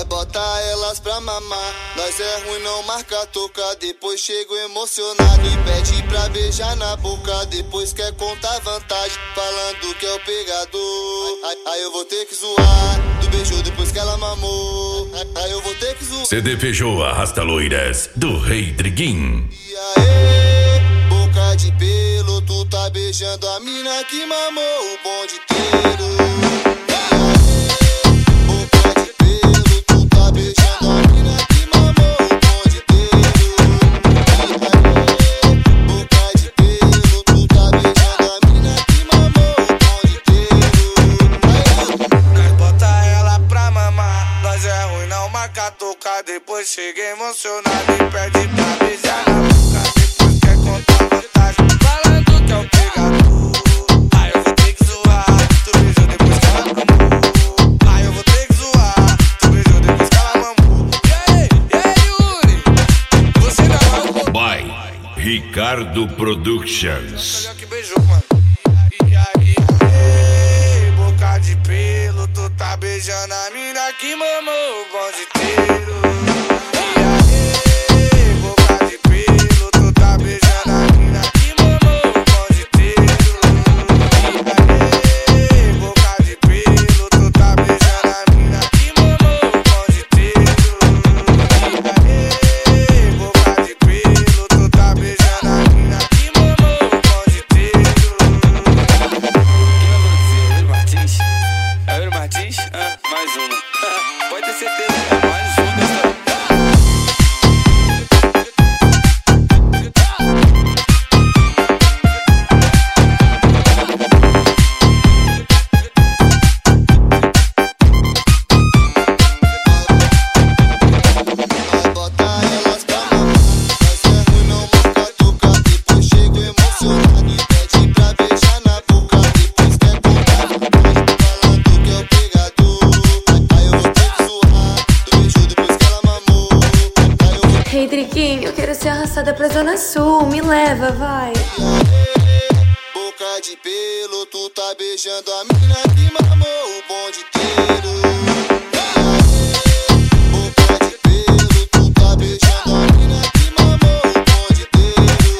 bota elas pra mamar. Nós é ruim, não marca toca. Depois chego emocionado e pede pra beijar na boca. Depois quer contar vantagem, falando que é o pegador. Aí eu vou ter que zoar do beijo depois que ela mamou. Aí eu vou ter que zoar. CDPJ Arrasta Loiras do Rei Triguim. E aí, boca de pelo, tu tá beijando a mina que mamou o bonde inteiro. Depois chega emocionado e pede pra beijar na boca. Depois quer contar vantagem, falando que é o pegador. Aí eu vou ter que zoar, tu beijou depois que ela mamou. Aí eu vou ter que zoar, tu beijou depois que ela mamou. E aí, Yuri? Você não é o By Ricardo Productions. Olha que beijou, mano. E aí, boca de pelo, tu tá beijando a mina que mamou o bonde inteiro. Mais uma. Pode ter certeza, é mais uma dessa. Rei Triguim, eu quero ser arrastada pra Zona Sul, me leva, vai. Boca de pelo, tu tá beijando a mina que mamou o bonde inteiro. Boca de pelo, tu tá beijando a mina que mamou o bonde inteiro.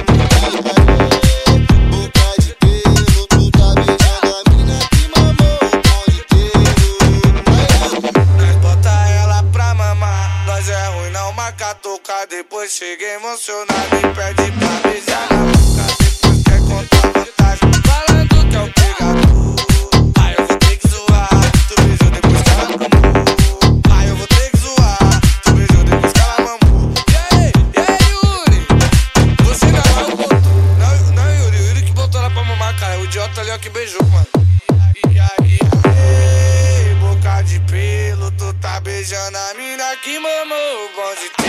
Boca de pelo, tu tá beijando a mina que mamou o bonde inteiro. Nós bota ela pra mamar, nós é ruim, não marca toca. Depois chega emocionado e pede pra beijar na boca. Depois quer contar vantagem, falando que é o pegador. Aí eu vou ter que zoar, tu beijou depois que ela mamou. Aí eu vou ter que zoar, tu beijou depois que ela mamou. E aí, Yuri? Você não é o botou. Não, Yuri, o Yuri que botou ela pra mamar, cara. O idiota ali é o que beijou, mano. E aí, boca de pelo, tu tá beijando a mina que mamou o bonde.